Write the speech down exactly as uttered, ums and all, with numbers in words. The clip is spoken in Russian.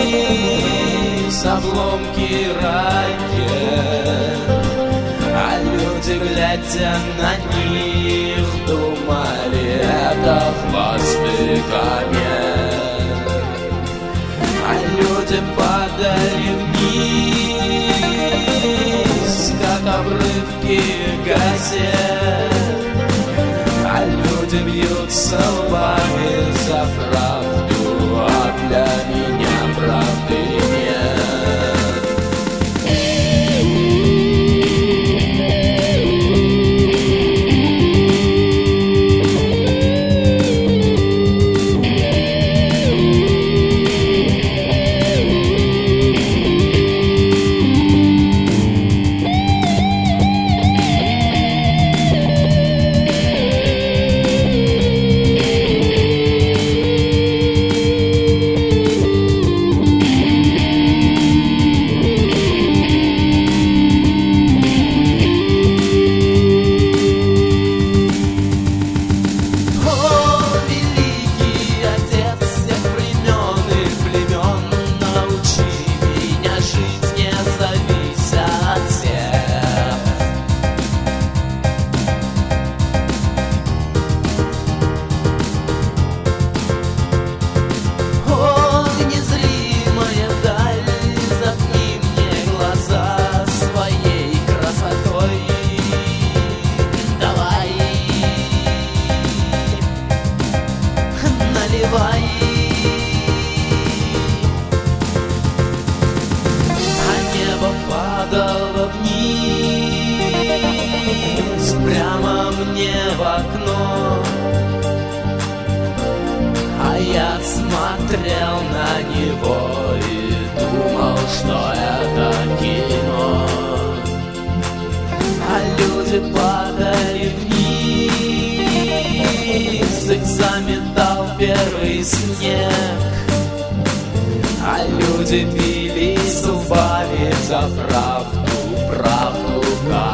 вниз обломки ракет, а люди, глядя на них, думали, это хвосты комет. А люди падали вниз, как обрывки газет, а люди бьются лбами за правду, а для меня правды нет. А небо падало вниз, прямо мне в окно, а я смотрел на него и думал, что это кино. А люди падали вниз, их заметал первый снег, а люди бились зубами за правду, правду, как